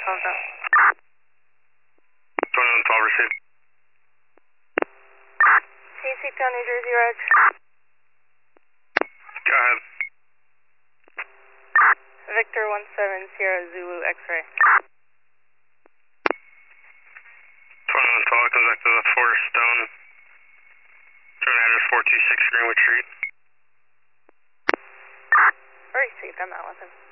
down. 2112 received. Town, New Jersey, Reg. Go ahead. Victor 17 Sierra Zulu X-ray. 2112 comes back to the 4 Stone. Turn address 426 Greenwood Street. Very safe, I'm out with him.